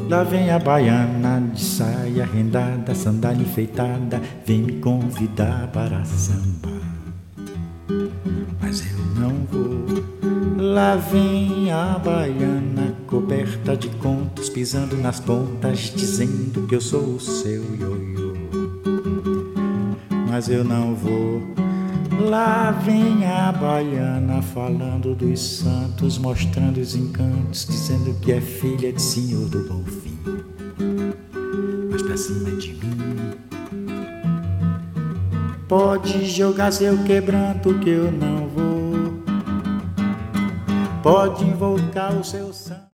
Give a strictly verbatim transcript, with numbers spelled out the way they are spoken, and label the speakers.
Speaker 1: Lá vem a baiana de saia rendada, sandália enfeitada, vem me convidar para samba. Mas eu não vou. Lá vem a baiana coberta de contos, pisando nas pontas, dizendo que eu sou o seu ioiô. Mas eu não vou. Lá vem a baiana falando dos santos, mostrando os encantos, dizendo que é filha de Senhor do Bom Fim. Mas pra cima de mim pode jogar seu quebranto que eu não vou. Pode invocar o seu santo.